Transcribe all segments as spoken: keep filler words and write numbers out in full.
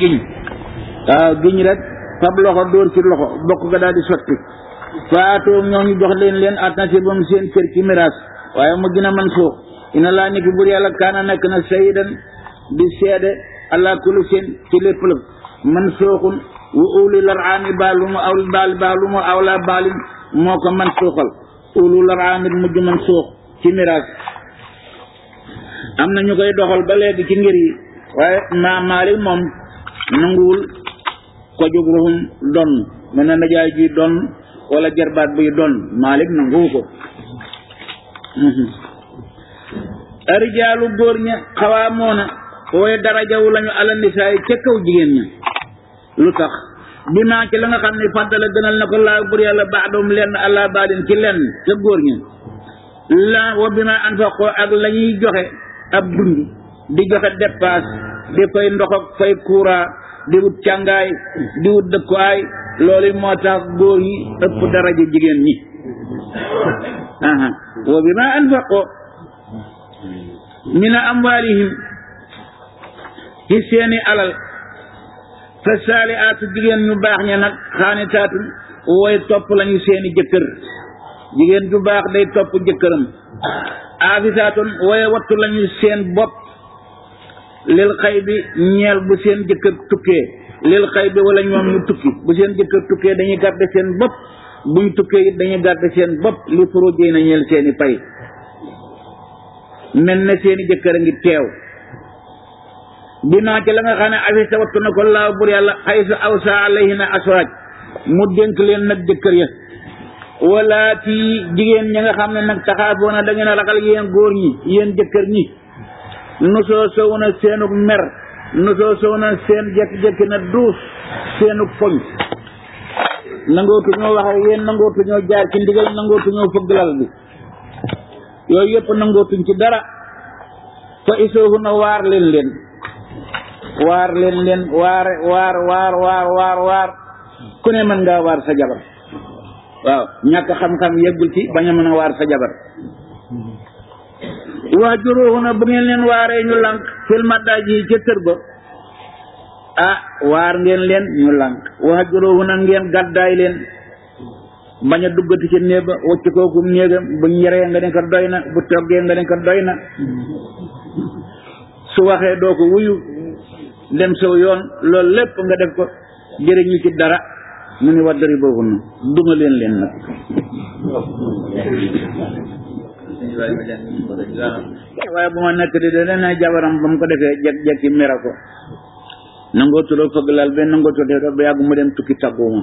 giñ waaw giñ rek fab loxo dóor ci loxo bokk ga daal di sotti faatoo ñoo ñu jox leen leen atnasibam seen kër ci miraas waaye mu gën a man suux ina laa niki bur yàlla kaana nekk na sayidan di seede allah kulli seen ci lépp la man suuxun wa uli lar'aami baalu mu aw baal baalu mu awla baalin moo ko man suuxal ulu lar'aami mujj man suux ci miraas am na ñu koy doxal ba léegi ci ngir yi waaye maa Maalik moom nanguwul ko jóg ruxum donn mën na najaay ji donn wala jarbaat buy donn Maalik nanguwu ko arijaalu góor ña xawaamoona waaye darajawu lañu ala nisaay ca kaw jigéen ña lu tax bi maa ci la nga xam ne fàttala gënal na ko laa bur yàlla baadoom lenn allah baadin ci lenn ca góor ña la wa bi ma anfaqoo ak la ñuy joxe ab dund di joxe dépasse di fay ndox ak fay courant di wut càngaay di wut dëkkuwaay loolu moo tax góor ñi ëpp daraja jigéen ñi aha wa bi ma anfaqoo min amwaalihim ci seeni alal fa saalihaatu jigéen ñu baax ña nag xaanitaatu way topp lañu seeni jëkkër jigéen ju baax day topp jëkkëram aafisaatun way wattu lañu seen bopp lil xay bi ñeel bu seen jëkkër tukkee lil xay bi wala ñoom ñu tukki bu seen jëkkër tukkee dañuy garde seen bopp buñ tukkee it dañuy garde seen bopp li furujee na ñeel seeni pay mel na seeni jëkkër a ngi teew binaa ci la nga xam ne afisa wattu na ko laaw bur yàlla xaysa awsa alayhina aswaaj mu dénk leen nag jëkkër ya wala ci jigéen ñi nga xam ne nag taxaafoona da ngeen a ragal yéen góor ñi yéen jëkkër ñi nosoo sow na seenuk mer nosoo sow na seen jekki-jekki na duus seenuk foñ nangootu ñoo wax ak yéen nangootu ñoo jaar ci ndigal nangootu ñoo fëgg lal bi yooyu yëpp nangootuñ ci dara fa isoohu na waar leen leen waar leen leen waar waar waar waar waar waar ku ne mën ngaa waar sa jabar waaw ñàkk xam-xam yeggul ci bañ a mën a waar sa jabar waa juróoxu na bu ngeen leen waaree ñu lànk fil maddaaj yi ca tër ba ah waar ngeen leen ñu lànk waa juróoxu na ngeen gàddaay leen bañ a duggati ci néeg ba wacc kookum néegam bu ñeree nga ne ko doy na bu toggee nga ne ko doy na su waxee doo ko wuyu dem sow yoon loolu lépp nga def ko jëriñu ci dara mu ni waddari boobu na duma leen leen nag waaye bu ma nekk di de dana jabaram ba mu ko defee jekk-jekki mera ko nangoo tuloo fëgg lal be nangoo tudee ba yàgg mu dem tukki tàgguma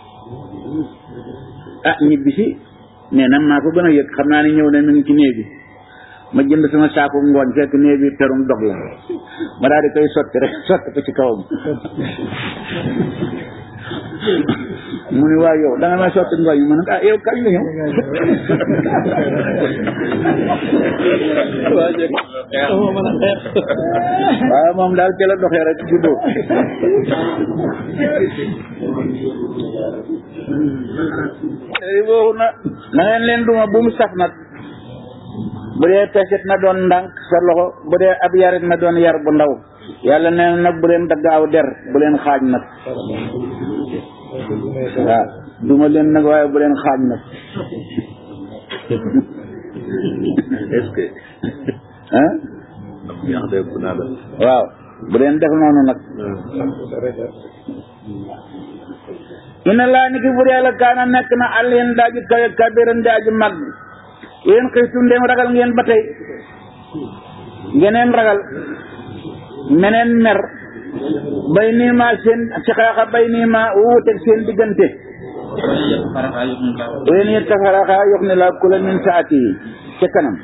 ah ñibbisi nee na maa ko gën a yëg xam naa ne ñëw na mi ngi ci néeg bi ma jënd sama saako ngooñ fekk néeg bi perum dog la ma daal di koy sotti rek sotti ko ci kawam mu ni waaw yow da nga may sotti ngooñ ma ne ah yow kañ la ñëw waaw moom daal ci la doxee rek juddoo boobu na na ngeen leen duma bu mu saf nag bu dee pesit na doon ndànk sa loxo bu dee ab yarit na doon yar bu ndaw yàlla nee na nag bu leen dagg aw der bu leen xaaj nag waaw duma leen nag waaye bu leen xaaj nag est-ce que ah waaw bu leen def noonu nag ina laa ni ki bur yàlla kaana nekk na àlleen daaji kawe kabiran daaji mag yéen xiitu ndem ragal ngeen ba tey ngeneen ragal meneen mer bay nii ma seen ci xaaxa bay nii ma wuuteeg seen diggante yéen yet tafaraxa yox ne la kula min saati yi ca kanam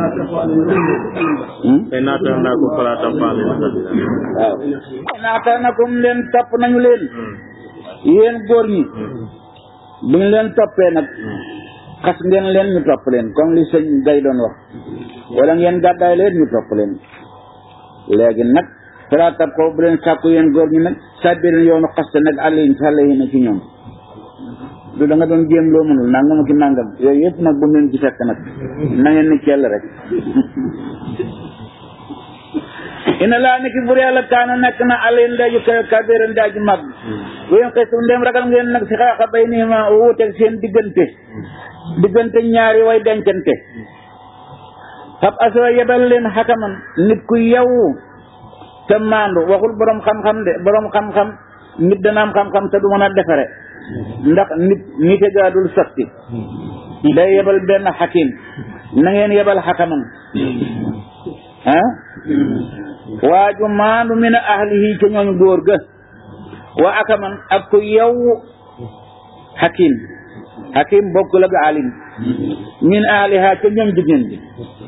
waaw naatanakum leen topp nañu leen yéen góor ñi bu ñu leen toppee nag xas ngeen leen ñu topp leen comme li sëñ Gay doon wax wala ngeen gàddaay leen ñu topp leen léegi nag fala tab ko bu leen sàkku yéen góor ñi nag sàbbirin yoonu xaste nag àlliñ sàlle yi na ci ñoom du da nga doon jéem loo mënul nangam ak nangam yooyu yëpp nag bu mu leen ci fekk nag na ngeen ni kell rek ina laa niki bur yàlla kaana nekk na aleen daaju kabiran daaju mag bu ngeen xeetu ndem ragal ngeen nag si xaaxa bay nii ma wuuteeg seen diggante diggante ñaari way dencante xab asra yebal leen xakaman nit ku yow te maandu waxul borom xam-xam de borom xam-xam nit dana am xam-xam te du mën a defare ndax nit nite gaa dul sotti day yebal benn xakim na ngeen yebal xakaman ah waaju maandu min a ahlihi ca ñooñ góor ga wa akaman ak ku yow xakim xakim bokkul ak alim min ahliha ca ñoom jigéen bi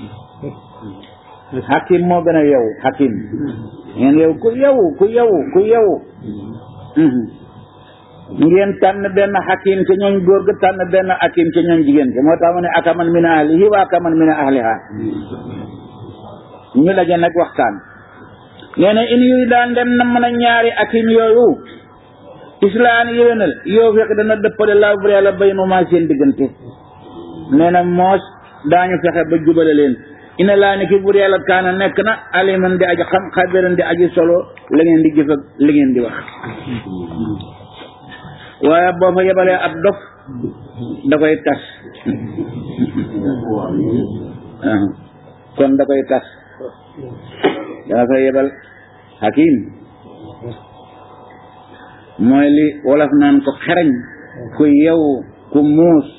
xakim moo gën a yow xakim ngeen yow ku yow ku yow ku yow ngeen tànn benn xakim ca ñooñ góor ga tànn benn xakim ca ñooñ jigéen ga moo tax mu ne akaman min ahlihi wa akaman min ahliha ñu daje nag waxtaan nee na in yuy daan dem na mën a ñaari akim yooyu islaan yéwénal yow fekk dana dëppale laa bur yàlla bay nu maa seen diggante nee na moos daañu fexe ba jubale leen ina laa ni ki bur yàlla kaana nekk na aliman di aji xam xabiran di aji solo la ngeen di jëf ak li ngeen di wax waaye boo fa yebalee ab dof da koy tas kon da koy tas dana fa yebal hakim mooy li wolof naan ko xereñ ku yew ku muus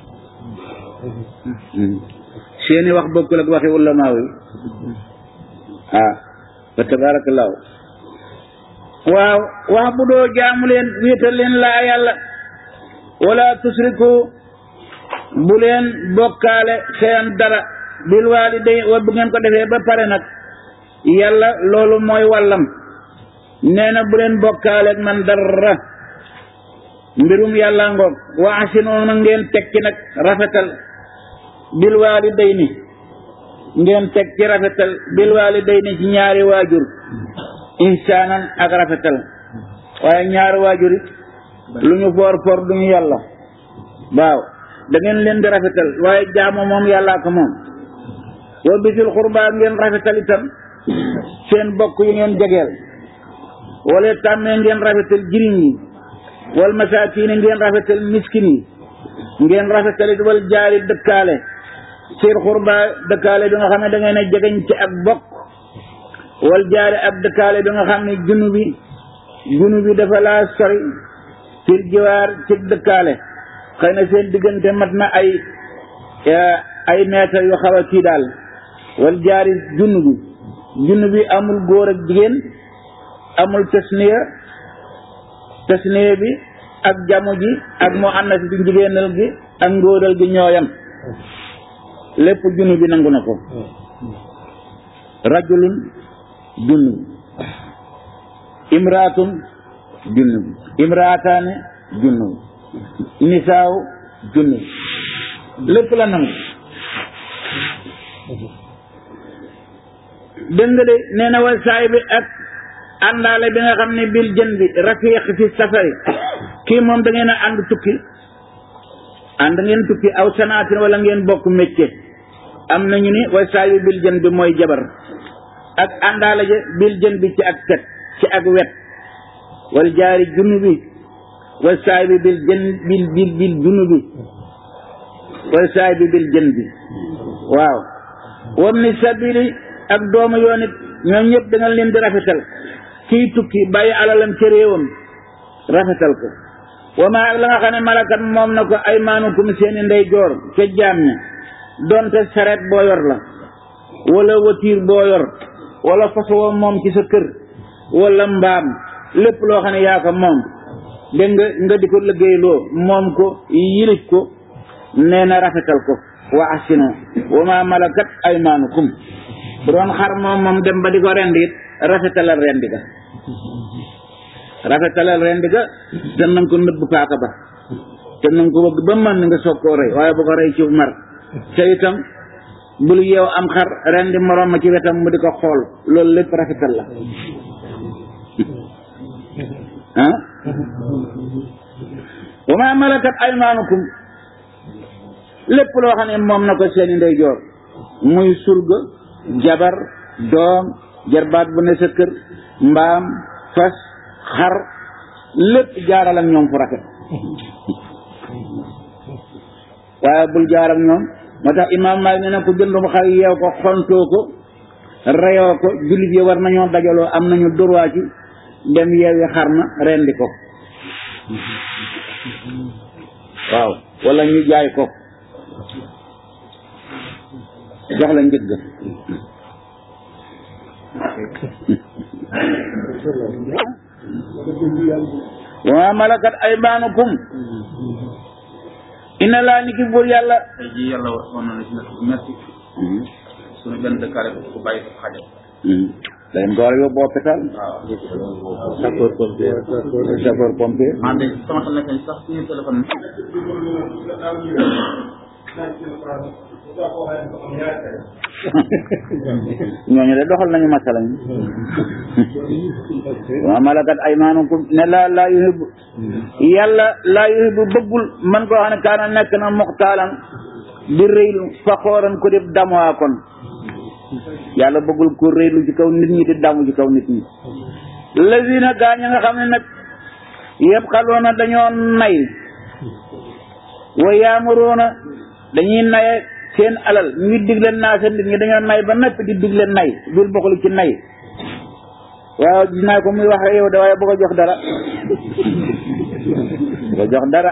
seeni wax bokkul ak waxi ulamaa yi ah fa tabarakallahu waaw wax bu doo jaamu leen wéetal leen laa yàlla wala tusriku bu leen bokkaale seen dara bil waaliday wa bu ngeen ko defee ba pare nag yàlla loolu mooy wàllam nee na bu leen bokkaale ak man dara mbirum yàlla ngoog wa asinu na ngeen tekki nag rafetal bil waalidayni ngeen tekki rafetal bil waalidayni ci ñaari waajur insaanan ak rafetal waaye ñaari waajur it lu ñu foor foor duñu yàlla waaw da ngeen leen di rafetal waaye jaamu moom yàllaa ko moom wa bisil xurbaa ngeen rafetal itam seen bokk yi ngeen jegeel wala tàmmee ngeen rafetal jiriñ yi wal masaakiin ngeen rafetal miskin yi ngeen rafetal it wal jaari dëkkaale seen xurbaa dëkkaale bi nga xam ne da ngeen a jegeñ ci ak bokk wal jaari ab dëkkaale bi nga xam ne junu bi junu bi dafa laa sori fil jiwaar ci dëkkaale xëy na seen diggante mat na ay ay meetar yu xaw a kii daal wal jaari junu bi junu bi amul góor ak jigéen amul tasniya tasniya bi ak jamu ji ak mu annas bi jigéenal gi ak ngóoral gi ñooyam lépp junu bi nangu na ko rajulun junu imraatun junu imraataane junu nisaaw junu lépp la nangu dégg nga de nee na wal saay bi ak àndaale bi nga xam ne bil jën bi rafiq fi safari kii moom da ngeen a ànd tukki ànd ngeen tukki aw sanaatin wala ngeen bokk métier am nañu ni wal saay bi bil jën bi mooy jabar ak àndaale ja bil jën bi ci ak set ci ak wet wal jaari junu bi wal saay bi bil jën bil bil bil junu bi wal saay bi bil jën bi waaw wam ni sabili ak doomu yoon it ñoom ñëpp da nga leen di rafetal kii tukki bàyyi alalam ca réewam rafetal ko wama ak la nga xam ne malakat moom na ko ay maanukum seeni ndey joor ca jaam ña donte saret boo yor la wala watiir boo yor wala fas woo moom ci sa kër wala mbaam lépp loo xam ne yaa ko moom dégg nga nga di ko liggéeyloo moom ko yilif ko nee na rafetal ko wa asino wama malakat ay maanukum bu doon xar moom moom dem ba di ko rendi it rafetalal rendi ga rafetalal rendi ga te nanga ko nëbb paaka ba te nanga ko bëgg ba mën nga soog koo rey waaye bu ko rey ci mar te itam bul yeew am xar rendi moroom ma ci wetam mu di ko xool loolu lépp rafetal la ah wa ma malakat aymaanukum lépp loo xam ne moom na ko seeni ndeyjoor muy surga jabar doom jarbaat bu ne sa kër mbaam fas xar lépp jaaral ak ñoom fu rafet waaye bul jaar ak ñoom moo tax imaam Maalik nee na ku jëndum xar yeew ko xontoo ko reyoo ko jullit yi war nañoo dajaloo am nañu droit ci dem yeewi xar na rendi ko waaw wala ñu jaay ko jox la njëgg wa malakat aymaanukum inna laa ni ki buur yàlla tey jii yàlla waxoon na ci nekk bu metti suñu benn dëkkaare ko bàyyi ko xajal dañ ko war a yóbbu hôpital sapeur pompier sapeur pompier man de sama xel nekk sax suñu téléphone ñooñu de doxal nañu masala ñu wa malakat aymaanukum ne laa laa yuhibbu yàlla laa yuhibbu bëggul man koo xam ne kaana nekk na muxtaalan di rëylu faxooran ko def damuwaa kon yàlla bëggul ko rëylu ci kaw nit ñi di damu ci kaw nit ñi lazina gaa ña nga xam ne nag yëpp xaloona dañoo nay wa yaamuroona dañuy naye seen alal ñu digle naa seen nit ñi dañoo nay ba napp di digle nay biir bokkul ci nay waaw gis naa ko muy wax rek yow da waaye bëgg a jox dara bëgg a jox dara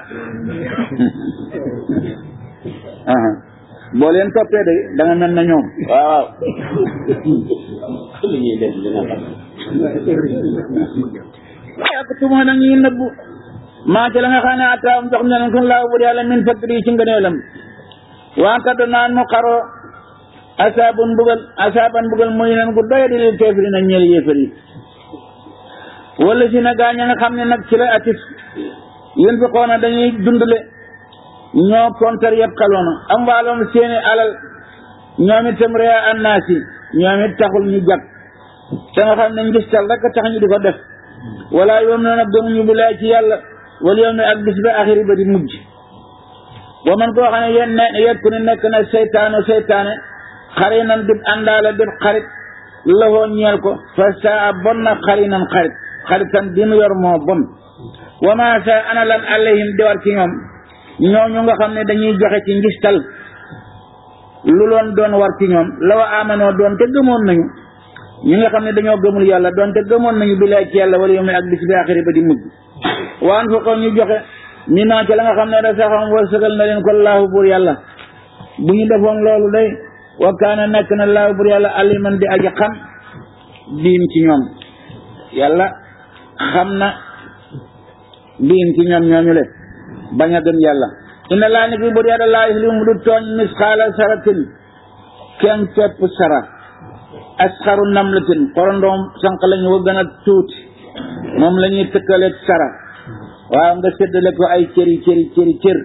boo leen toppee de da nga mel na ñoom waaw li ñuy def dina tax ak tuma nag ñuy nëbbu maa ci la nga xam ne ataam jox na leen ko laaw bu yàlla min fadli ci ngëneelam wante danaan mu xaroo asaaban mbugal asaaban mbugal muy nen gu doye di leen keefiri na ñeel yéefar yi wala si na gaañ a nga xam ne nag ci la atif yéen fi xoona dañuy dundale ñoo kontar yëpp xaloona am waaloom seeni alal ñoom itam rea annaasi ñoom it taxul ñu jag te nga xam ne ngistal rek tax ñu di ko def wala yoom noon a gëmuñu bilaay ci yàlla wala yoom ne ak bis ba axiri ba di mujj wa man koo xam ne yéen ne yekku ni nekk na seytaane seytaane xarinan dib àndaale dib xarit loxoo ñeel ko fa saa bon na xarinan xarit xaritan bi mu yor moo bon wa ma sa ana lan alayhim di war ci ñoom ñooñu nga xam ne dañuy joxe ci ngistal lu loon doon war ci ñoom la wa amanoo doon te gëmoon nañu ñi nga xam ne dañoo gëmul yàlla doon te gëmoon nañu bilaay ci yàlla wala yow mi ak bis bi axiri ba di mujj waan fa ko ñu joxe mi naa ci la nga xam ne da saxam wërsëgal na leen ko laahu buur yàlla bu ñu defoon loolu day wa kaana nekk na laahu buur yàlla aliman di aji xam biim ci ñoom yàlla xam na biim ci ñoom ñooñu le bañ a gëm yàlla inna laa ni ki buur yàlla laa yuslimu du tooñ misxaala saratin kenn pepp sara asxaru namlatin xorondoom sànq lañu ko gën a tuuti moom la ñuy tëkkaleeg sara waaw nga séddale ko ay cëri cëri cëri cër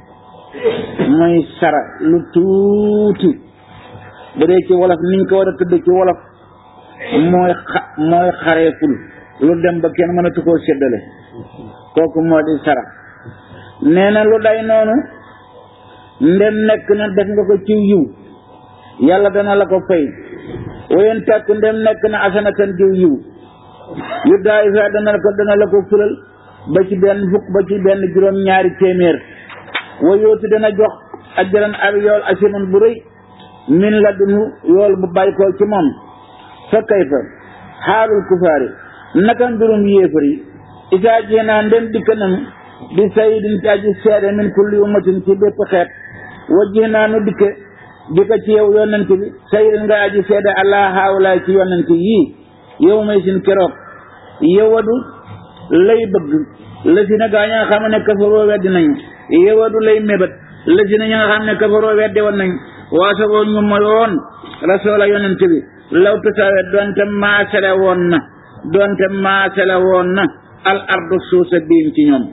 mooy sara lu tuuti bu dee ci wolof niñ ko war a tudd ci wolof mooy xa mooy xareeful lu dem ba kenn mënatu koo séddale kooku moo di sara nee na lu day noonu ndem nekk na def nga ko ci yiw yàlla dana la ko fay wayen tàkk ndem nekk na asanatan jiw yiw yu daay fa dana la ko dana la ko fulal ba ci benn fukk ba ci benn juróom ñaari téeméer wa yootu dana jox ajran ab yool asiman bu rëy min la dunu yool bu bàyyi ko ci moom fa kayfa xaalul kufaari naka mbirum yéefar yi isaa jéenaa ndem dikk nañu bi sayidin ci aji seede min kulli ummatin ci bépp xeet wajjih naa nu dikke dikka ci yow yonent bi sayidin nga aji seede allah haawlaay ci yonent yii yow may sin keroog yowadu lay bëgg la si na gaa ña nga xam ne kafaroo weddi nañu yowadu lay mébét la si na ña nga xam ne kafaroo weddi woon nañu waasagoo ñu moyoon rasoola yonent bi law tasawe doonte maasale woon na doonte maasale woon na al ardu suusa biim ci ñoom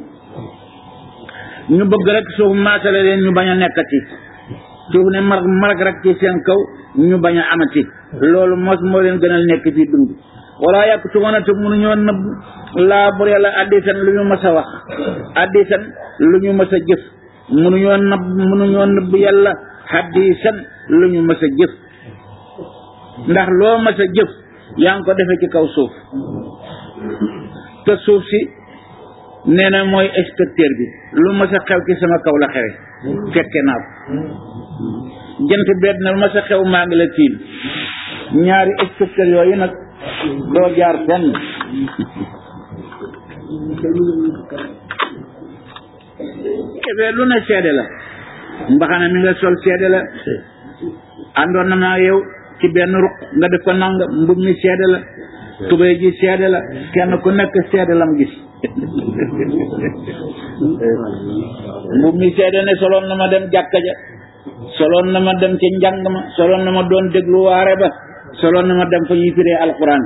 ñu bëgg rek suuf maasale leen ñu bañ a nekkati suuf ne marag marag rek ci seen kaw ñu bañ a amati loolu mos moo leen gënal nekk fii dund wala yàq tumoon a te mënuñoo nëbb laa bur yàlla addisan lu ñu mës a wax addisan lu ñu mës a jëf mënuñoo nëbb mënuñoo nëbb yàlla addisan lu ñu mës a jëf ndax loo mës a jëf yaa ngi ko defee ci kaw suuf te suuf si nee na mooy inspecteur bi lu ma sa xew ci sama kaw la xewe fekke naa ko jant beet na lu ma sa xew maa ngi la tiim ñaari inspecteur yooyu nag doo jaar fenn efee lu ne seede la mbaxana mi nga sol seede la àndoon na naa yow ci benn ruq nga def ko nanga mbub mi seede la tubéy ji seede la kenn ku nekk seede lam gis mbub mi seede ne soloon na ma dem jàkka ja soloon na ma dem ca njàng ma soloon na ma doon déglu waare ba soloon na ma dem fa ñuy firee alxuraan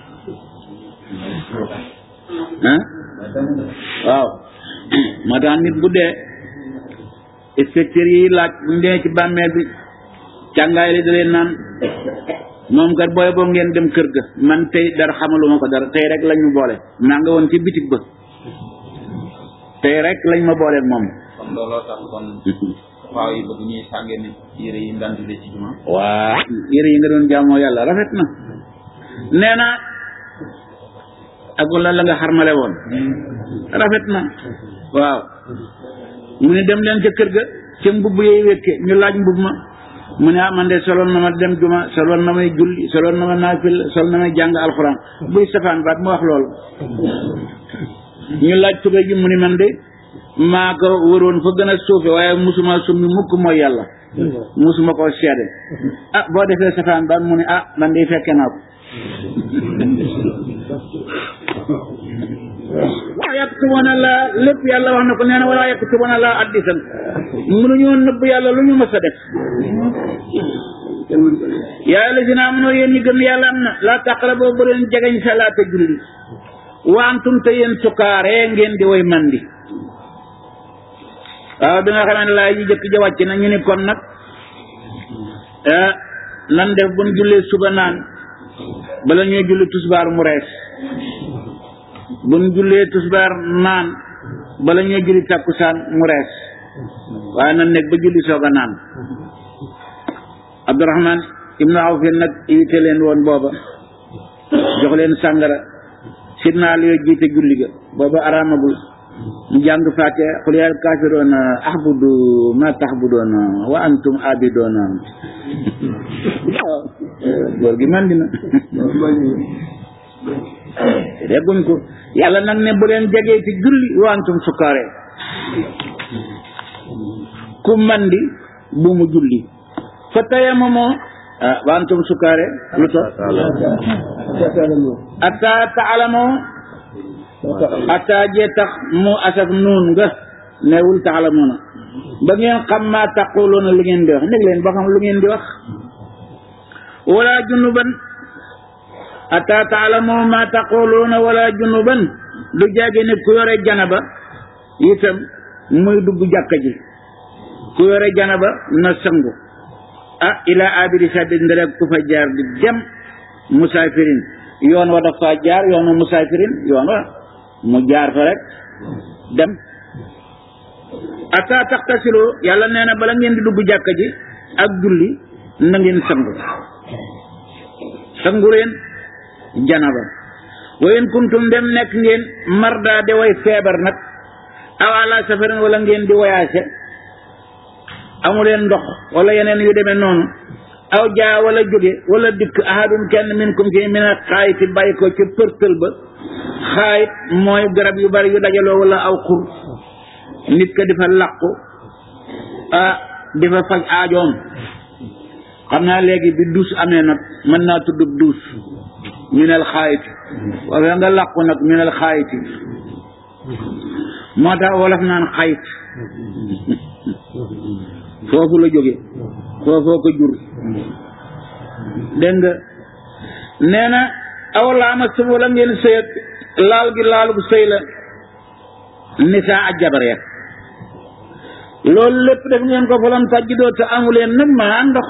ah waaw moo tax nit bu dee inspecteur yi laaj bu ñu demee ci bàmmeel bi càngaay li da leen naan moom kat booy boo ngeen dem kër ga man tey dara xamaluma ko dara tey rek lañ ma boole maa nga woon ci bitig ba tey rek lañ ma booleeg moom. kon looloo tax kon waaw yi bëgg ñuy sàngee ni yére yi daan tuddee ci juma. waa yére yi nga doon jaamoo yàlla rafet na nee na ak wala la nga xarmale woon rafet na waaw mu ne dem leen ca kër ga ca mbubb yooyu wékke ñu laaj mbubb ma mu ne ah man de soloon na ma dem juma soloon na may julli soloon na ma naafil sol na may jàng alxuraan buy safaan baat mu wax loolu ñu laaj tubéy ji mu ni man de maa ko wëroon fa gën a suufe waaye musuma summi mukk mooy yàlla musuma koo seede ah boo defee safaan baat mu ne ah man de fekke naa ko waa yaktubuna la lépp yàlla wax na ko nee na wala yaktubuna la addisan mënuñoo nëbb yàlla lu ñu mës a def yaa lazina amanu yéen ñi gëm yàlla am na laa taqrabu bu leen jegeñ salaata julli wa antum te yéen sukaare ngeen di way mandi waaw bi nga xamee ne laa yi jëkk ja wàcc na ñu ni kon nag nan def buñ jullee suba naan bala ñuy julli tusbaar mu rees buñ jullee tusbaar naan bala ñuy julli takkusaan mu rees waaye nan nekk ba julli soog a naan Abdurahman ibnu Awf nag invité leen woon booba jox leen sàngara sidna Ali jiite julli ga booba araamagul mu jàng Faatiha qul yaa kaafiruuna a'budu maa ta'buduuna wa antum aabiduuna góor gi man dina dégguñ ko yàlla nag ne bu leen jegee ci julli wa antum sukaare ku mandi bu mu julli fa tayammamu wa antum sukaare lu tax atta ta'lamu atta jee tax mu asaf nuun nga newul ta'lamuna ba ngeen xam maa taquluuna lu ngeen di wax nekk leen ba xam lu ngeen di wax wala junuban atta ta'lamu maa taquluuna wala junuban du jage ne ku yore janaba itam muy dugg jàkka ji ku yore janaba na sangu ah ila abiri sabit nderek ku fa jaar di dem musaafirin yoon wa dafa jaar yoonu musaafirin yoon wa mu jaar fa rek dem ata taxtasilu yàlla nee na bala ngeen di dugg jàkka ji ak julli na ngeen sangu sangu leen janaba wa in kuntum dem nekk ngeen marda de way feebar nag aw ala safarin wala ngeen di wayaase amuleen ndox wala yeneen yu demee noonu aw jaa wala jóge wala dikk ahadun kenn minkum ci mina xaayiti bàyyi ko ci përtël ba xaayit mooy garab yu bari yu dajaloo wala aw xur nit ka di fa làqu ah di fa faj aajoom xam naa léegi bi duus amee nag mën naa tudd duus minal xaayiti wala nga làqu nag minal xaayiti moo tax wolof naan xayit foofu la jóge foofoo ko jur dégg nga nee na aw laama sum wala ngeen sëyat laal gi laalug sëy la nisaa ak jabar ya loolu lépp def ngeen ko falam tàjjidoo te amuleen nag maa ndox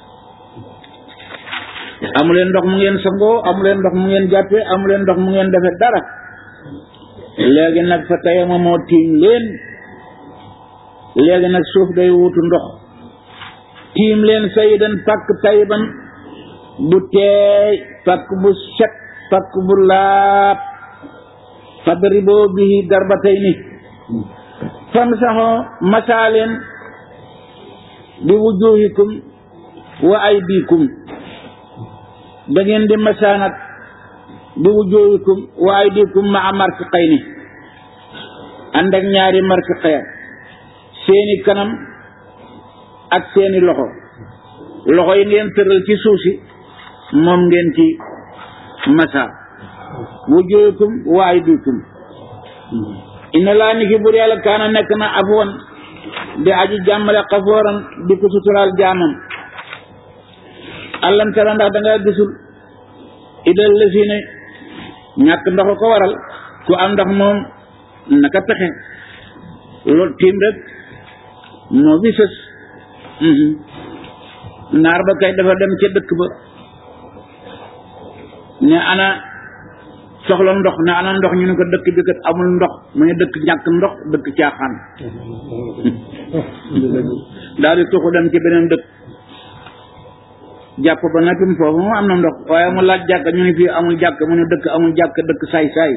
amuleen ndox mu ngeen sangoo amuleen ndox mu ngeen jàppee amuleen ndox mu ngeen defe dara léegi nag fa tayama moo tiiñ leen léegi nag suuf day wutu ndox tiim leen sayidan pàkk tayiban bu teey fakk bu set fakk bu laab fadriboo bihi darbatayni famsaxoo masaaleen bi wujuhikum wa aydikum da ngeen di masaanat bi wujuhikum wa aydikum maa marfiqayni ànd ak ñaari marfiqaya seeni kanam ak seeni loxo loxo yi ngeen tëral ci suuf si moom ngeen ci masa wujuhikum wa aydikum inna laa ni ki bur yàlla kaana nekk na afwan di aji jàmmale xafooran di ko suturaal jaamam allam tara ndax da nga gisul idal la si ne ñàkk ndox ko waral ku am ndox moom naka pexe loolu tiim rek moo bi sës naar ba kay dafa dem ca dëkk ba ne ana soxla ndox ne ana ndox ñu ne ko dëkk bi kat amul ndox mu ne dëkk ñàkk ndox dëkk caaxaan daal di tuxu dem ci beneen dëkk jàpp ba nag foofu mu am na ndox waaye mu laaj jàkk ñu ne fii amul jàkk mu ne dëkk amul jàkk dëkk saay saay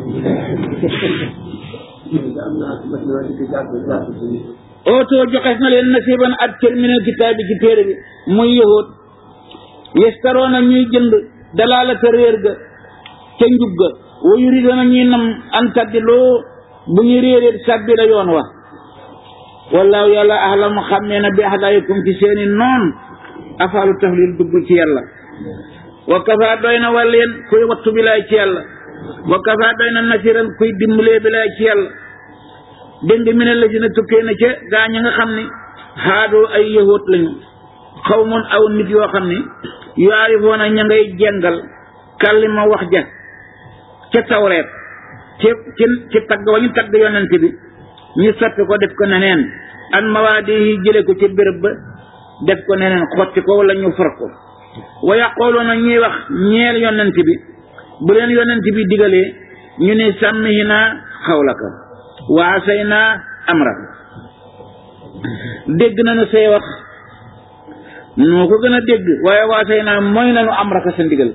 oto joxes na leen nasiban ak terminal kitaab bi ci téere bi muy yahut yestaroona ñuy jënd dalaalata réer ga ca njub ga wa yuriduna ñuy nam an taddiloo bu ñu réeréet sàbbi la yoon wa wallaahu yàlla ahlamu xàmmee na bi ahdaayikum ci seeni noon afaalu taflil dugg ci yàlla wa kafa doy na wàlleen kuy wattu bi laay ci yàlla wa kafa doy na nasiran kuy dimbalee bi laay ci yàlla dégg nga mi ne la si na tukkee na ca gaa ñi nga xam ni xaadoo ay yahut lañu xaw moon aw nit yoo xam ni yaarifoona ña ngay jengal kàllima wax ja ca tawreet ci ci ci tagg wa ñu tagg yonent bi ñu sotti ko def ko neneen an mawaadi yi jële ko ci béréb ba def ko neneen xotti ko wala ñu for ko wa yaqooloona ñuy wax ñeel yonent bi bu leen yonent bi digalee ñu ne sàmmihina xawlaka wa asayna amrak dégg nañu say wax noo ko gën a dégg waaye wa asayna mooy nañu amraka sa ndigal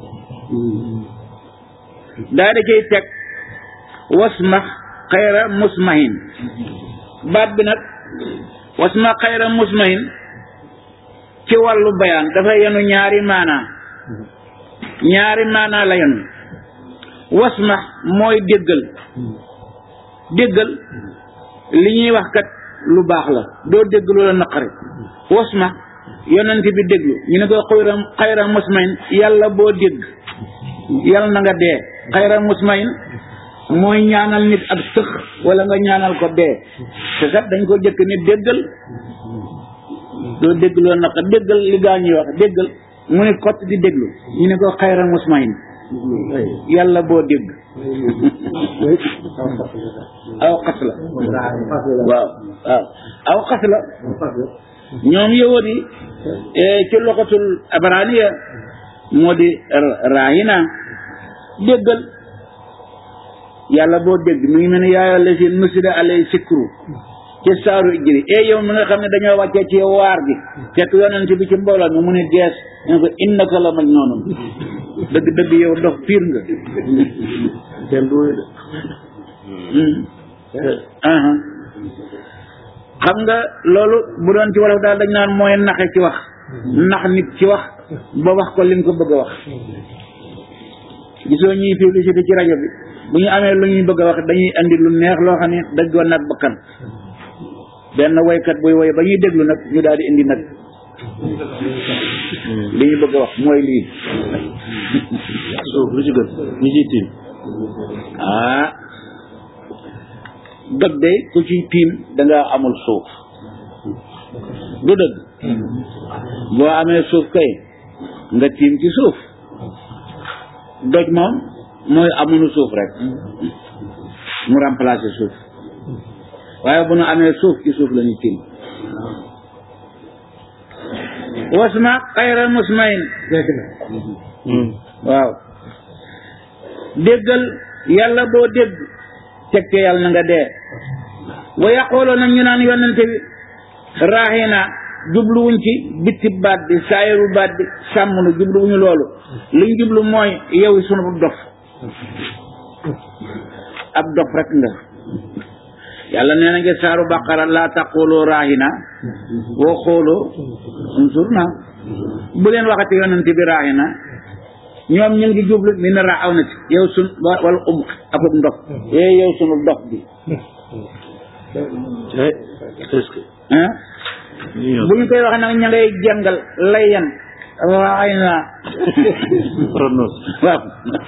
daa da cay teg wasmax xayra musmahin baat bi nag wasmax xayra musmahin ci wàllu bayaan dafa yenu ñaari maanaa ñaari maanaa la yenu wasmax mooy déggal déggal li ñuy wax kat lu baax la doo dégg lu la naqari wasmax yonent bi déglu ñu ne ko xayra xayra musmahin yàlla boo dégg yàlla na nga dee xayra musmahin mooy ñaanal nit ak sëx wala nga ñaanal ko dee te kat dañ ko jëkk ni déggal doo dégg loolu naq déggal li gaa ñuy wax déggal mu ne kott di déglu ñu ne ko xayra musmahin yàlla boo dégg aw xas la waaw waaw aw xas la ñoom yowóot yi ci loxatul abraniya moo di raahina déggal yàlla boo dégg mi ngi mel ne yaayal la seen nusida alay sikru ci saaru ijri e yow mi nga xam ne dañoo wàccee ci waar gi fekk yonent bi ci mbooloo mi mu ne gees ne ko innaka la majnuun dëgg dëgg yow dox piir nga xam nga loolu bu doon ci wolof daal dañ naan mooy naxe ci wax nax nit ci wax ba wax ko li nga ko bëgg a wax gisoo ñuy publicité ci rajo bi bu ñu amee lu ñuy bëgg a wax dañuy andi lu neex loo xam ne dëggoon nag bakkan benn woykat buy woy ba ñuy déglu nag ñu daal di indi nag li ñu bëgg a wax mooy lii suuf lu ci gën ñu ciy tiim ah dëgg de ku ciy tiim danga amul suuf du dëgg boo amee suuf kay nga tiim ci suuf doj moom mooy amuñu suuf rek mu remplacer suuf waaye bu nu amee suuf ci suuf la ñu tiim wasma xayra musmain waaw déggal yàlla boo dégg tegte yàlla na nga dee wa yaqooloo nag ñu naan yonente bi raaxina jubluwuñ ci bitti baat bi saayiru baat bi sàmm nu jubluwuñu loolu liñ jublu mooy yow sunu dof ab dof rek nga yàlla nee na nga saaru baqara laa taquloo raahina woo xooloo unsurna bu leen waxati yonent bi raahina ñoom ñu ngi jublu mi ne raaw na ci yow sun wala um akub ndof yee yow sunu dof bi ah bu ñu koy wax nag ña ngay jàngal layan raay na waaw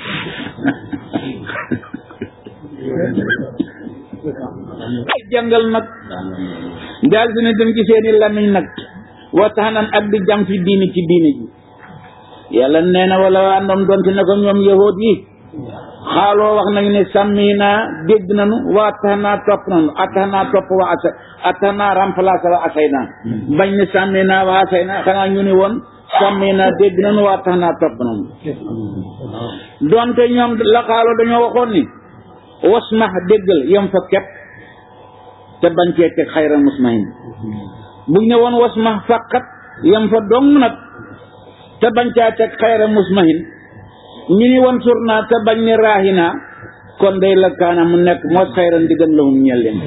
ay jàngal nag daal si ne dem ci seeni lamiñ nag waxtaanan ak di jam fi diini ci diini ji yàlla nee na wala àndoom doonte ne ko ñoom yahood yi xaaloo wax nañu ne sàmmi naa dégg nañu wa ataxnaa topp nañu ataxnaa topp wa asa ataxnaa remplacé wa asay naa bañ ne sàmmi naa wa asay naa xanaa ñu ni woon sàmmi naa dégg nañu wa ataxnaa topp nañu doonte ñoom la xaaloo dañoo waxoon ni wasmax déggal yem fa kepp te bañ cee teg xayra musmahin buñ ne woon wasmax fàqat yem fa dong nag te bañ caa teg xayra musmahin ñu ni woon surnaa te bañ ni raahina kon day la kaana mu nekk moo xayran diggam lahum ñeel leen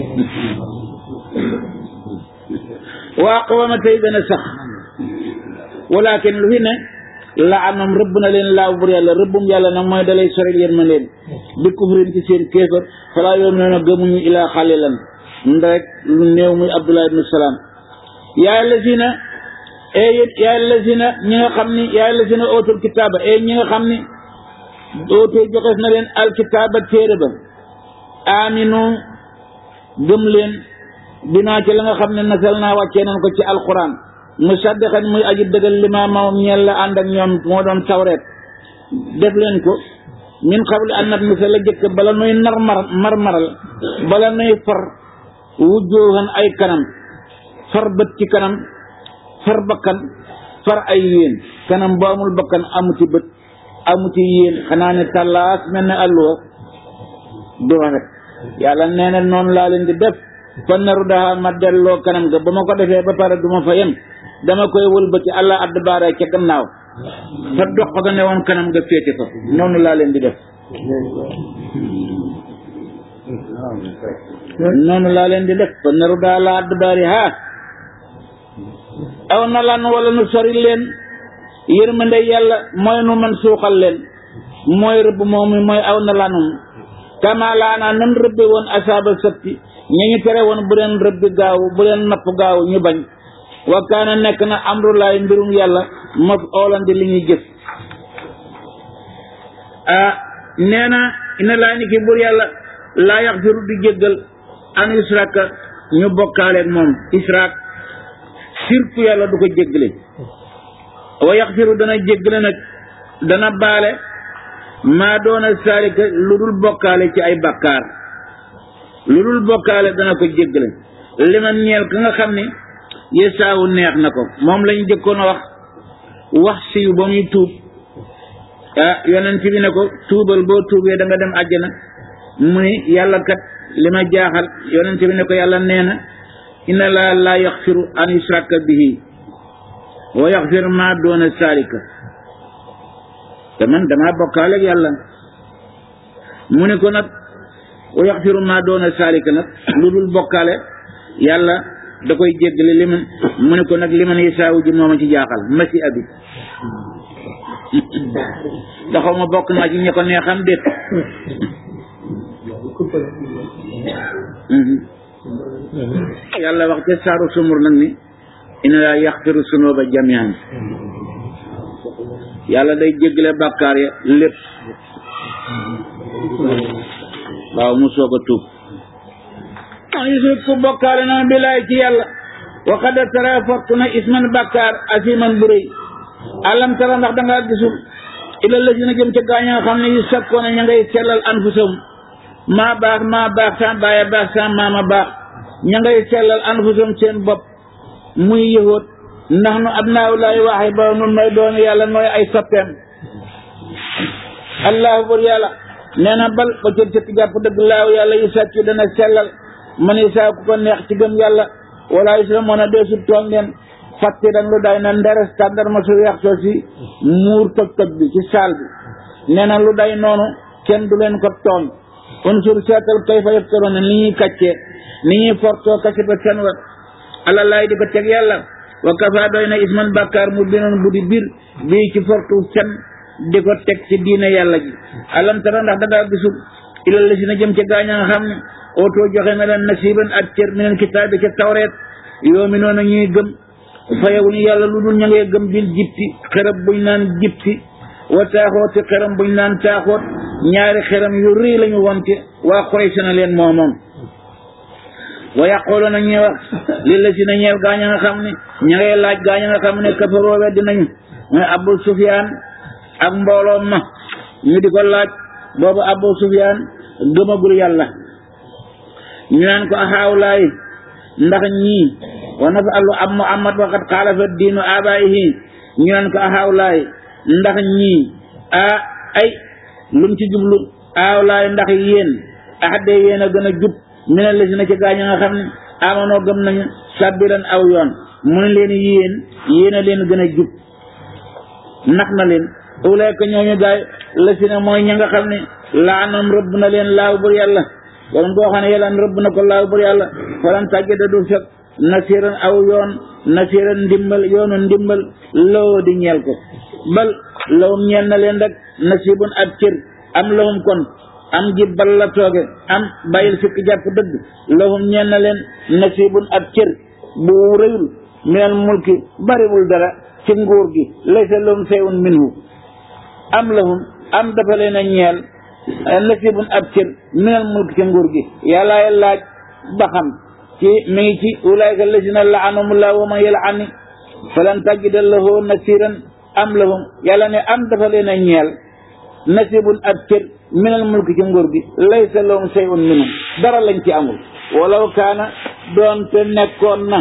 waa qawama tey gën a sax walakin lu fi ne la anam rëbb na leen laaw bur yàlla rëbbum yàlla nag mooy dalay soril yërma leen bi kufrin ci seen kéefër falaa yoom noona gëmuñu ilaa xalilan rek lu néew muy Abdullah ibn Salaam yaa lazina e yaa lazina ñi nga xam ni yaa lazina ootul kitaaba e ñi nga xam ni ootoo joxes na leen alkitaaba téere ba aminu gëm leen dinaa ci la nga xam ne nasal naa wàccee nañ ko ci alquran musaddiqan muy aji dëggal li ma moom ñeel la ànd ak ñoom moo doon tawreet def leen ko min qabli an natmisa la jëkk bala nuy nar mar marmaral bala nuy far wujjoohan ay kanam far bët ci kanam far bakkan far ay yéen kanam bu amul bakkan amuti bët amuti yéen xanaa ne tàllaas mel ne alluwa du rafet yàlla nee na noonu laa leen di def fa naru daa ma delloo kanam ga ba ma ko defee ba pare du ma fa yem dama koy wëlbati allah add baara ca gannaaw fa dox ga ne woon kanam nga féete fa noonu laa leen di def noonu laa leen di def fa naru daa la add baari haa aw na lan wala nu sori leen yërmande yàlla mooy nu man suuxal leen mooy rëbb moomu mooy aw na lanum kama laanaa nan rëbbe woon asaaba sabti ñi ñu tere woon bu leen rëbbi gaaw bu leen napp gaaw ñu bañ wa kaana nekk na amrulaay mbirum yàlla maf oolandi li ñuy jëf ah nee na ina laa ni ki bur yàlla laa yaxfiru di jéggal an israka ñu bokkaaleeg moom israak sirku yàlla du ko jéggale wa yaxfiru dana jéggale nag dana baale maa doona saalika lu dul bokkaale ci ay bakkaar lu dul bokkaale dana ko jéggale li man ñeel ka nga xam ni yesaawu neex na ko moom lañu jëkkoon a wax wax siyu ba muy tuub ah yonent bi ne ko tuubal boo tuubee da nga dem àjjana mu ni yàlla kat li ma jaaxal yonent bi ne ko yàlla nee na inna laa laa yaxfiru an yusraka bihi wa yaxfir ma doona saalika te man damaa bokkaale ak yàlla mu ne ko nag wa yaxfiru ma doona saalika nag lu dul bokkaale yàlla da koy jéggale li man mu ne ko nag li man yisaawu ji mooma ci jaaxal masi abi daxaw ma bokk naa ci ña ko neexam déet yàlla wax ca saaru sumur nag ni inna laa yaxfiru sunuba jamian yàlla day jéggale bàkkaar ya lépp waaw mu soog a tuub yusuf ku bokkaale na bilaay ci yàlla wa qad tarafaqtu na isman bàkkaar asiman bu rëy alam tara ndax da ngaa gisul ila lazina jëm ca gaañ nga xam ne yu sakkoona ña ngay sellal anfusahum maa baax maa baax sa baaya baax sa maama baax ña ngay sellal anfusahum seen bopp muy yëhoot ndax nu abnaaw laay waaxe ba nun nooy doon yàlla nooy ay soppeem allahu bur yàlla nee na bal ba cër cëtti jàpp dëgg laaw yàlla yu sàkki dana sellal man yi saa ku ko neex ci gëm yàlla wala islamoon a deesul tooñ leen fàtte dañ lu day na nderes tàndarma su weex soo si muur toj toj bi ci saal bi nee na lu day noonu kenn du leen ko tooñ unsur seetal kayfa yaftaroona ni ñuy kaccee ni ñuy fortoo kasiba seen wat ala laay di ko teg yàlla wa kafa doy na isman bàkkaar mu binoon bu di bir bii ci fortu sen di ko teg ci diine yàlla ji alam tara ndax dangaa gisul ilal la si na jëm ca gaaña nga xam ne ootoo joxe na leen nasiban ak cër mineen kitaabi ca tawreet yoo mi noonu ñuy gëm fayewuñu yàlla lu dul ña ngee gëm bil jipti xerab buñ naan jipti wa taaxooti xeram buñ naan taaxoot ñaari xeram yu rëy lañu wonte waa Quraysh na leen moomoom wa yaquluuna ñuy wax li la si na ñeel gaaña nga xam ne ña ngay laaj gaaña nga xam ne kafaroo weddi nañu mooy Abu Sufyaan ak mbooloom ma ñu di ko laaj boobu Abu Sufyaan gëmagul yàlla ñu naan ko axaawlaay ndax ñii wa nasalu am Muhammad waqad xaalafa diinu abaayihi ñu naan ko axaawlaay ndax ñii a ay lum ci jublu aawlaay ndax yéen axadee yéen a gën a jub mina la si na ci gaañ nga xam ne amanoo gëm nañu sabiran aw yoon mu ne leen yéen yéen a leen gën a jub nax na leen ulayka ñooñu gaay la si ne mooy ña nga xam ne laanam rëbb na leen laaw bur yàlla wala boo xam ne yàlla rëbb na ko laaw bur yàlla falan tàggida du fekk nasiran aw yoon nasiran ndimbal yoonu ndimbal loo di ñeel ko bal lawum ñeel na leen rek nasibun ab cër am lawum kon am ji bal la tooge am bàyyil fikk jàpp dëgg lahum ñeen na leen nasibun ab cër bu rëyul minal mulki bariwul dara ci nguur gi laysa lahum shay'un minhu am lahum am dafa leen a ñeel nasibun ab cër minal mulki ci nguur gi yàllaay laaj ba xam ci mi ngi ci ulaika lazina la'anahumullahu wa man yal'ani falan tajida lahu nasiran am lahum yàlla ne am dafa leen a ñeel nasibun ab cër minal mulki ci nguur gi laysa lahum shay'un minhu dara lañ ci amul walaw kaana doonte nekkoon na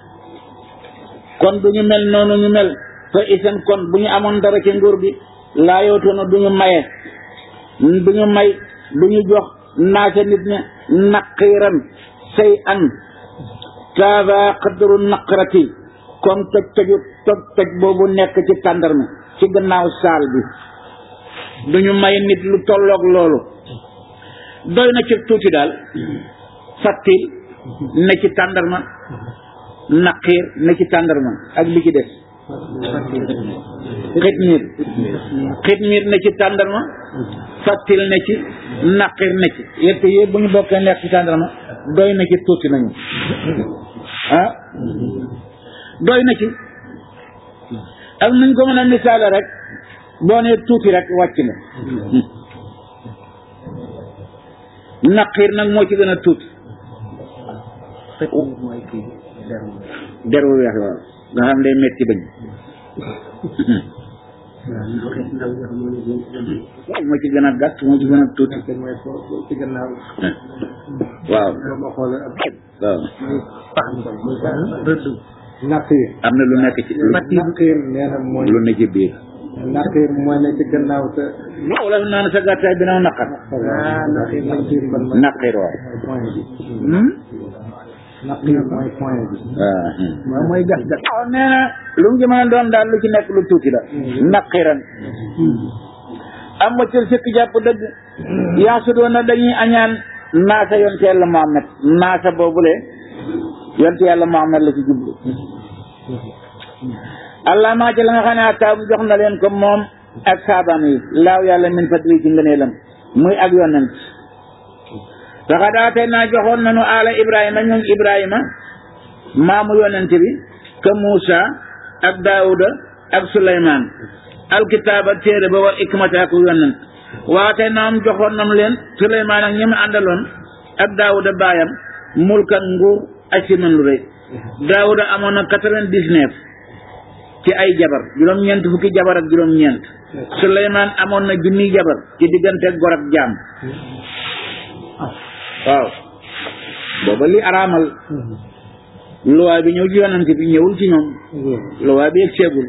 kon du ñu mel noonu ñu mel fa isan kon bu ñu amoon dara ci nguur gi laa yootoona du ñu maye du ñu may du ñu jox naasa nit ña naqiran say an kaaba qadru naqrati comme toj toju toj toj boobu nekk ci tàndarma ci gannaaw saal bi duñu may nit lu tolloog loolu doy na ci tuuti daal fattil ne ci tàndarma naqiir ne ci tàndarma ak li ci des xitmiir xitmiir ne ci tàndarma fattil ne ci naqiir ne ci yëpp yëpp bu ñu bokkee nekk ci tàndarma doy na ci tuuti nañu ah doy na ci ak nuñ ko mën a misaale rek boo nee tuuti rek wàcc na naqiir nag moo ci gën a tuuti der wu weex waaw nga xam day metti bañ moo ci gën a gàtt moo ci gën a tuuti waaw waaw naqiir am na lu nekk ci naqiir nee na mooy lu nekk ci biir naqiir mooy ne ci gannaaw sa wala naan sa gàttaay bi naaw naqar naqiir naqiir waaw naqiir mooy point bi waaw mooy gas gas waaw nee na lu mu ci mën a doon daal lu ci nekk lu tuuti la naqiran am ma cël sëkk jàpp dëgg yaa su doon na dañuy añaan naasa yonte yàlla Muhammad naasa boobule yonte yàlla Muhammad la ci jublu allah maa ci la nga xam ne ataabu jox na leen ko moom ak saabaam yi laaw yàlla min fadli ci ngëneelam muy ak yonent saxa daatee naa joxoon nañu ala ibrahima ñoom ibrahima maamu yonent bi ka Muusa ak Daawuda ak Suleymaan alkitaaba téere ba war ikmata ak yonent waatee naam joxoon nañu leen Suleymaan ak ñi mu àndaloon ak Daawuda baayam mulkan nguur asiman lu rëy Daawuda amoon na quatre-vingt-dix-neuf ci ay jabar juróom-ñeent fukki jabar ak juróom-ñeent Suleymaan amoon na junniy jabar ci diggante gor ak jaam waaw booba li araamal luwaa bi ñëw ci yonent bi ñëwul ci ñoom luwaa bi yegg seegul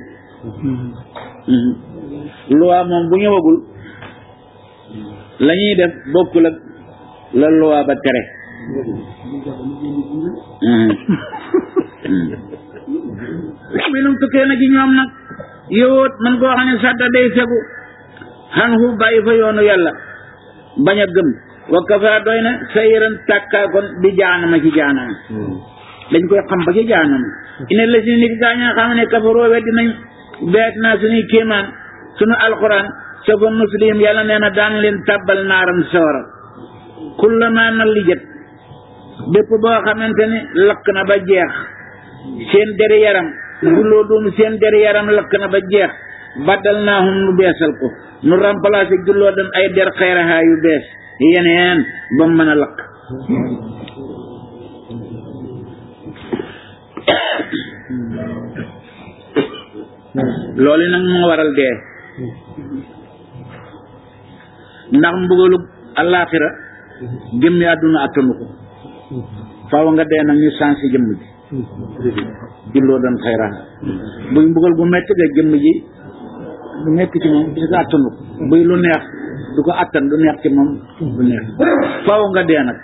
luwaa moom bu ñëwagul la ñuy def bokkul ak la luwaa ba tere minum tukkee na ci ñoom nag yowóot man koo xam ne sadda day fegu xan hu bàyyi fa yoonu yàlla bañ a gëm wa kafa doy na sayran tàkkaa kon bi jaanama ci jaanama dañ koy xam ba ci jaanama ina la si nit gaa ñaa xam ne kafaroo weddi nañ beet naa suñuy kéemaan suñu alquran soko muslim yàlla nee na daan leen tàbbal naaram sawara kullama nallijat bépp boo xamante ne lakk na ba jeex seen deri yaram gulloo doon seen deri yaram lakk na ba jeex baddal naahum nu beesal ko nu remplacé gulloo doon ay der xeeraxaa yu bees yeneen ba mu mën a lakk loolu nag moo waral dee ndax mbugalu àllaaxira jëmmi àdduna attanu ko faaw nga dee nag ñu sensé jëmm ji julloo doon xayra buy mbugal bu metti nga jëmm ji du metti ci moom parce que attanu ko buy lu neex du ko attan du neex ci moom du neex faaw nga dee nag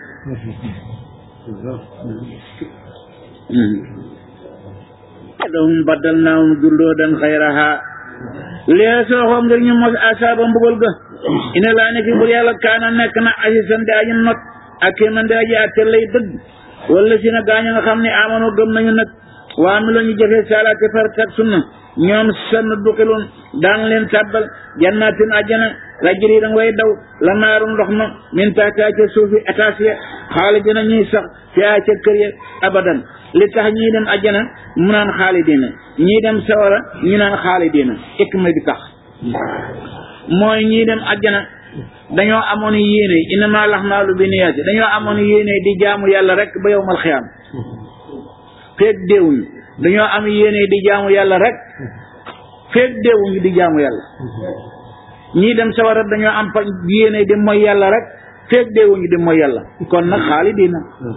lahum baddalnaahum julloo doon xayraha lee sooxoo ngir ñu mos asaaba mbugal ga ina laa ne fi bur yàlla kaana nekk na asisan di aji not ak kéeman di aji atte lay dëgg wala si na gaañu nga xam ne amano gëm nañu nag waa mi la ñu jëfee salaate farata ak sunna ñoom sann duxilun daan leen tàbbal jannaatin ajjana rajri dang way daw la naaru ndox ma min tahtihaa ca suufi étage ya xaalidina ñuy sax fiihaa ca kër ya abadan li tax ñii dem ajjana mu naan xaalidina ñii dem sawara ñu naan xaalidina ikma bi tax mooy ñii dem ajjana dañoo amoon yéene innamaa l-a'maalu binniyaati dañoo amoon yéene di jaamu yàlla rek ba yawmal xiyaam feeg deewuñu dañoo am yéene di jaamu yàlla rek feeg deewuñu di jaamu yàlla ñii dem sawara dañoo am fa yéene di mooy yàlla rek feeg deewuñu di mooy yàlla kon nag xaalidiina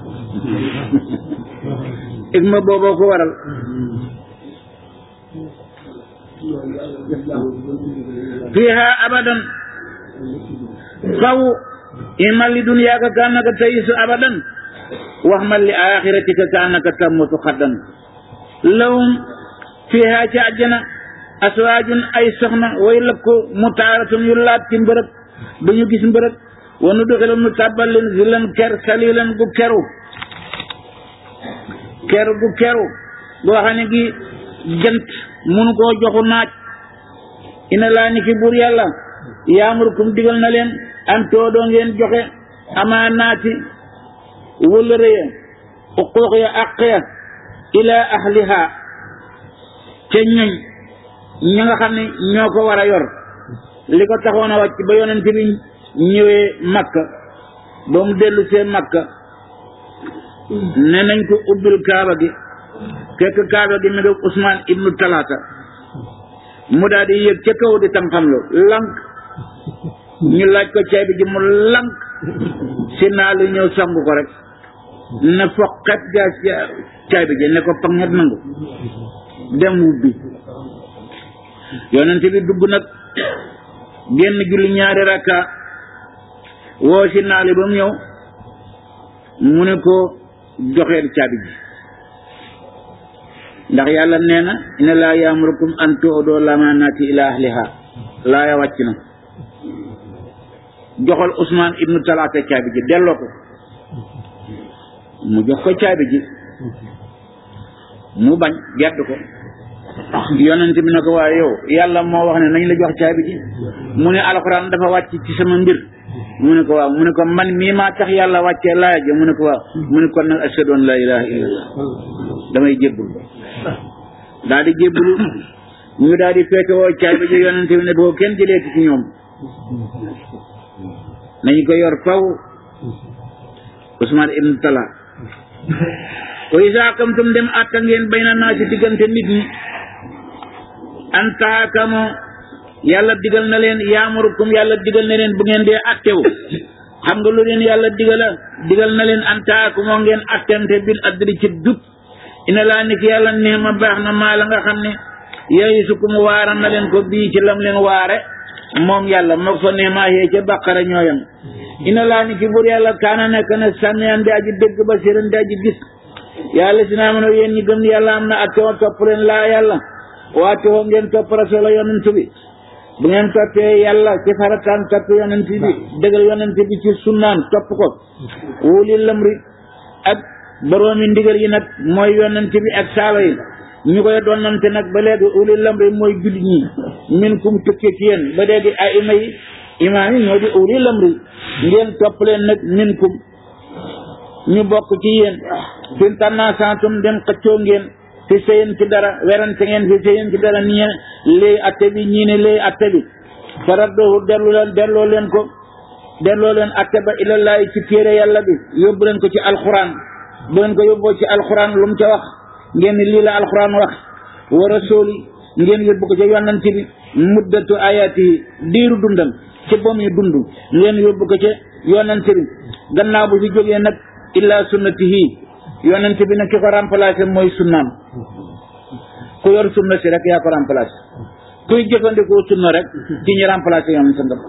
igma booboo ko waral fiiha abadan faw imal li dunyaaka ka annaka tayisu abadan wax mal li axiratika ka annaka tamutu xaddan lawum fiiha ci àjjana aswaajun ay soxna way lëkko mutaaratun yu laat ci mbërëg duñu gis mbërëg wanu doxilum nu tàbbal leen zillan ker salilan gu keru ker gu keru goo xam ne gi jant munu koo joxu naaj ina laa ni ki buur yàlla yaamurukum digal na leen antoo doo ngeen joxe amaanaati wëllëre ya uquuq ya àq ya ila ahliha ca ñoñ ñi nga xam ne ñoo ko war a yor li ko taxoon a wàcc ba yonent bi ñëwee Makka ba mu dellu see Makka ne nañ ko ubbil kaaba gi fekk kaaba gi mi ngi Usmaan ibnu Talaata mu daal di yëg ca kaw di tam-tamlu lank ñu laaj ko caabi ji mu lank si naa lu ñëw sangu ko rek ne foqet gaa caabi ji ne ko panget nangu dem wubbi yonent bi dugg nag génn julli ñaari rakka woo si naali ba mu ñëw mu ne ko joxeel caabi ji ndax yàlla nee na inna laa yaamurukum an tu'doo lamaanaati ilaa ahliha laaya wàcc na joxal Usmaan ibnu Talaata caabi ji delloo ko mu jox ko caabi ji mu bañ gedd ko yonent bi ne ko waaye yow yàlla moo wax ne nañ la jox caabi ji mu ne alxuraan dafa wàcc ci sama mbir mu ne ko waaw mu ne ko man mii maa tax yàlla wàccee laaya ji mu ne ko waaw mu ne kon nag ashhadu an laa ilaaha illallah damay jébbul daal di jébbulu ñu daal di fekk woo caabi ji yonent bi ne boo kenn jëlee ci ñoom nañ ko yor faw Usmaan ibn Tala wa izaa hakamtum dem atta ngeen bayna naasi diggante nit ñi an tahakamu yàlla digal na leen yaamurukum yàlla digal na leen bu ngeen dee attewu xam nga lu leen yàlla digala digal na leen an tahakamu ngeen attente bil adli ci dut ina laa ni ki yàlla neex ma baax na maa la nga xam ne yooyu sukkum waara na leen ko bii ci lam leen waare moom yàlla moo fa ne maa yee ca baqara ñooyam ina laa ni ki bur yàlla kaana nekk na sàmmiyan di aji dégg ba siran di aji gis yàlla si naa mën a yéen ñi gëm yàlla am na atte woon topp leen laa yàlla waate woo ngeen topp rasula yonent bi bu ngeen toppee yàlla ci farataan topp yonent bi dëggal yonent bi ci sunnaan topp ko wuli lamri ak boroomi ndigal yi nag mooy yonent bi ak saaba yi ñu koy doonante nag ba léegi uli lamri mooy jullit ñi min kum tukkee ci yéen ba léegi ay ima yi imaam yi ñoo di uli lamri ngeen topp leen nag min kum ñu bokk ci yéen fin tannaasantum dem xëccoo ngeen fi sëyen ci dara werante ngeen fi sëyen ci dara nii léegi atte bi ñii ne léegi atte bi faraddohu dellu leen delloo leen ko delloo leen atte ba ilallaay ci téere yàlla bi yóbbu leen ko ci alxuraan bu leen ko yóbboo ci alxuraan lu mu ca wax ngeen lii la alxuraan wax wa rasuuli ngeen yóbbu ko ca yonante bi muddatu ayaati diiru dundam ci bom yi dund ngeen yóbbu ko ca yonante bi gannaaw bu fi jógee nag illa sunnatihi yonante bi nag ki ko remplacé mooy sunnaam ku yor sunna si rek yaa ko remplacé kuy jëfandikoo sunna rek ci ñu remplacé yoon sa ngam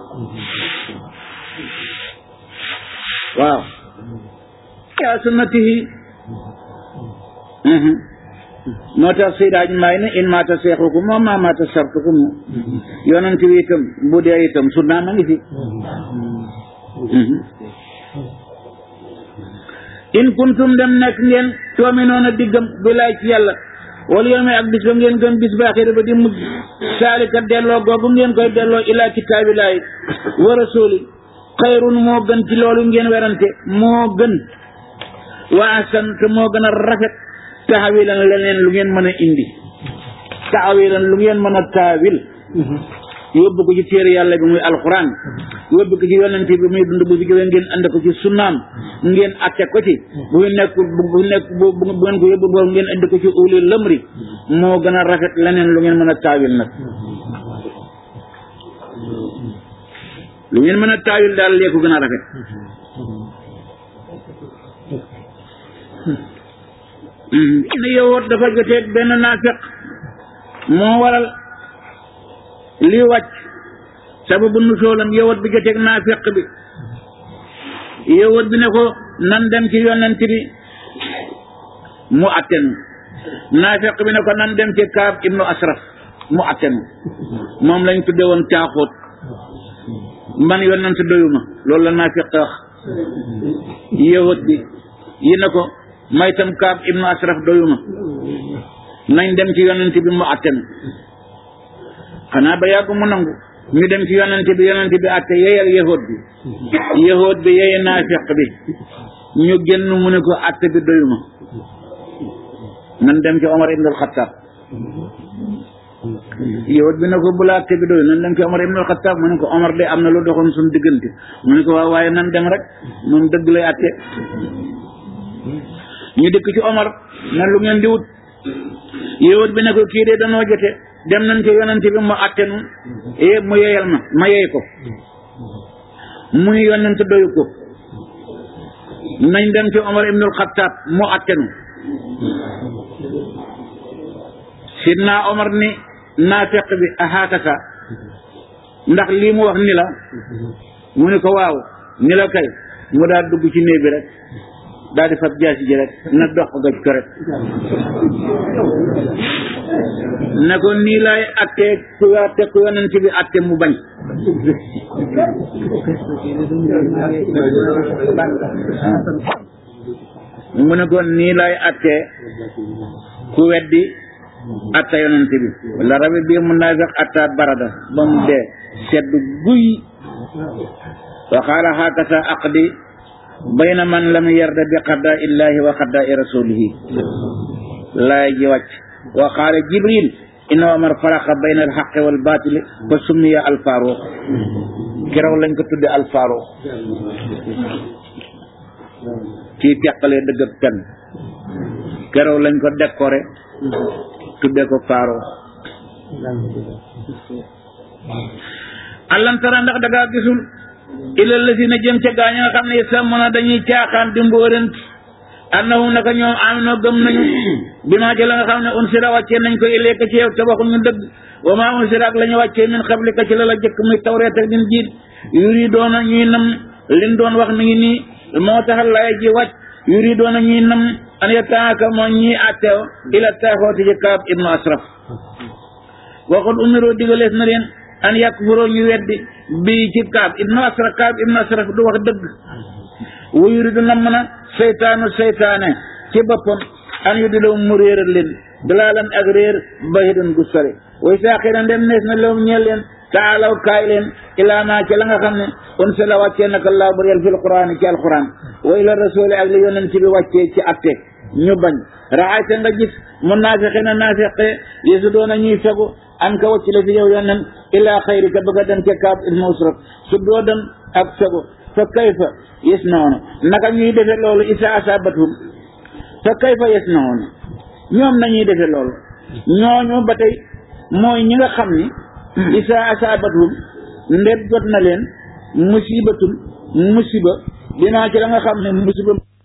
waaw yaa sunnatihi moo tax sidaaj may ne in maata seexukum moom maa maata sartukum yonante bi itam bu dee itam sunnaam a ngi fi in kuntum dem nekk ngeen toominoona diggam bilaay ci yàlla wala yow ak bis ba ngeen gëm bis baaxira ba di mujj saalika delloo googu ngeen koy delloo ilaa kitaabilaay wa rasuuli xayrun moo gën ci loolu ngeen werante moo gën wa ahsan te moo gën a rafet taxawilan leneen lu ngeen mën a indi taxawilan lu ngeen mën a taawil yóbbu ko ci téere yàlla bi muy alxuraan yóbbu ko ci yonent bi muy dund bu fi jógee ngeen ànd ko ci sunnaam ngeen atte ko ci bu nekk bu nekk bu ngeen ko yóbbu boobu ngeen andi ko ci ulil lamri moo gën a rafet leneen lu ngeen mën a taawil nag lu ngeen mën a taawil daal lee ko gën a rafet ne yowoot dafa jotee benn naafiq moo waral lii wàcc sababu nusoolam yowat bi joteeg naafiq bi yowat bi ne ko nan dem ci yonent bi mu attenu naafiq bi ne ko nan dem ci Kaab ibnu Asraf mu attenu moom lañ tudde woon caaxóot man yonent doyuma loolu la naafiq wax yowat bi yi ne ko may tam Kaab ibnu Asraf doyuma nañ dem ci yonent bi mu attenu xanaa ba yàgg mu nangu ñu dem ci yonent bi yonent bi atte yeyal yahood bi yahood bi yeye naafiq bi ñu génn mu ne ko atte bi doyuma nan dem ci Omar ibn al-Khattab yahood bi ne ko bu la atte bi doy nan dem ci Omar ibn al-Khattab mu ne ko Omar de am na lu doxoon suñu diggante mu ne ko waaw waaye nan dem rek moom dëgg lay atte ñu dëkk ci Omar nan lu ngeen di wut yahood bi ne ko kii de danoo jote dem nañ ci yonent bi mu attenu e mu yeyal ma ma yey ko mu ni yonent doyu ko nañ dem ci Omar ibnul Xattaab mu attenu sidna Omar ni naafiq bi ahaakasa ndax lii mu wax ni la mu ni ko waaw ni la kay mu daal dugg ci néeg bi rek daal di fab jaasi ji rek na dox ko gaj ko rek ne ko nii laay attee ku atte ku yonent bi atte mu bañ mu ne ko nii laay attee ku weddi atta yonent bi wala rabi bii mun naa sax attaat barada ba mu dee seddu guy wa qaala hakasa aqdi bayna man lam yarda bi qada illahi wa qada rasulihi laay ji wàcc wa qaala jibril inna Omar faraqa bayna al haqqi wal batili fa summiya al faruq keroog lañ ko tudde al faruq kii teqalee dëgg ak pen keroog lañ ko décoré tudde ko faruq allam tara ndax da ngaa gisul ilal lazina jëm ca gaañ nga xam ne sàmmona dañuy caaxaan di mbóorant annahum naka ñoom aminoo gëm nañu bi maa ci la nga xam ne unsira wàccee nañ ko ileeka ci yow te waxuñu dëgg wa maa unsira ak la ñu wàccee min xablika ci la la jëkk muy tawreet ak din jiit yuri doona ñuy nam liñ doon wax mi ngi nii moo taxal laay ji wàcc yuri doona ñuy nam an yataaka moo ñii atteew ila taaxooti ci Kaab ibnu Ashraf waxul umiroo digalees na leen an yakfuroo ñu weddi bii ci Kaab ibnu Ashraf Kaab ibnu Ashraf du wax dëgg wuyuri du nam na seytaanu seytaane ci boppam an yu di law mu réeral leen dalaalan ak réer bahidan gu sore way saa xëy na ndem nees na lawum ñeel leen taalaw kaay leen ilaa maa ci la nga xam ne on se la wàccee naka laa bur yel fil quraan ci alquran wa ila rasuli ak li yonent bi wàccee ci atte ñu bañ raxayte nga gis mun naafiqi na naafiqe yesu doona ñuy fegu an ka wàcc la fi yow yonent ilaa xayri ka bëgg a dem ca Kaab ibnu Ashraf su doo dem ak fegu fa kayfa yes noonu naka ñuy defe loolu isa asabathum fa kayfa yes noonu ñoom nañuy defe loolu ñooñu ba tey mooy ñi nga xam ni isa asabathum ndeb jot na leen musibatun musiba dinaa ci la nga xam ne musiba